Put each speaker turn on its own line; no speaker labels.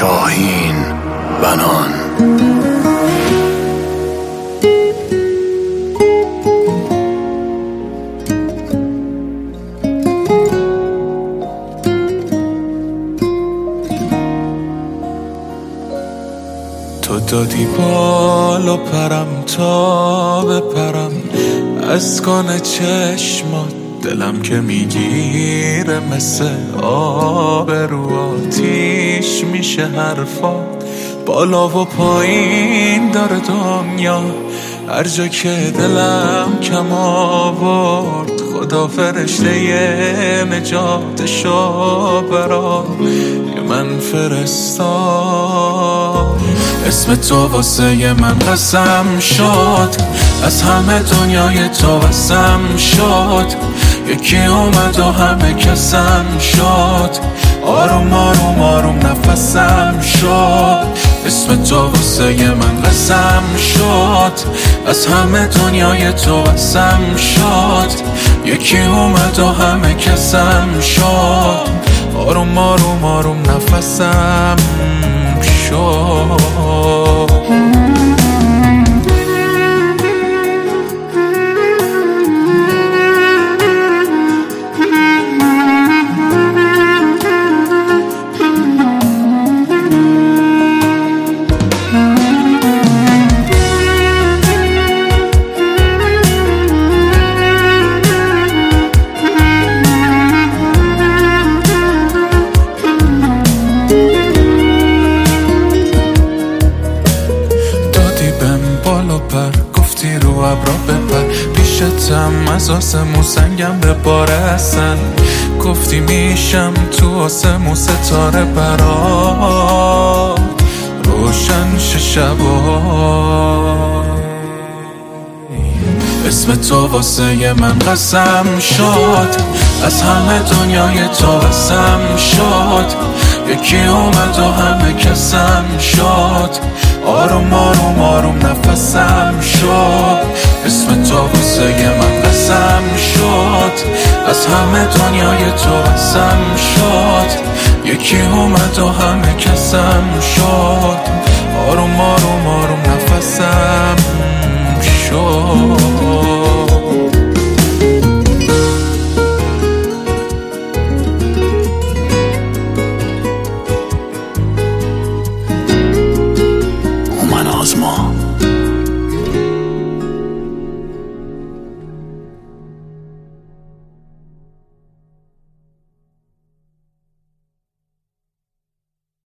شاهین بنان.
تو دادی بالا پرم تا بپرم از کان چشمات، دلم که میگیره مثل آب رو آتیش میشه حرفات. بالا و پایین داره دنیا، هر جا که دلم کم آورد خدا فرشته نجاتشو برا من فرستاد. اسم تو واسه من قسم شد، از همه دنیای تو واسم شد. یکی اومد و همه کسم شد، آروم آروم آروم نفسم شد. اسم تو واسه من قسم شد، از همه دنیای تو واسم شد. یکی اومد و همه کسم شد، آروم آروم آروم نفسم شد. گفتی رو ابرا بپر، پیشتم از آسمون سنگم به بارسن. گفتی میشم تو آسمون ستاره برات، روشن شبا. اسم تو واسه من قسم شد، از همه دنیای تو واسم شد. یکی اومد و همه کسم شد، آروم آروم آروم نفسم شد. اسم تو واسه من قسم شد، از همه دنیای تو واسم شد. یکی اومد و همه کسم شد، آروم آروم آروم نفسم شد.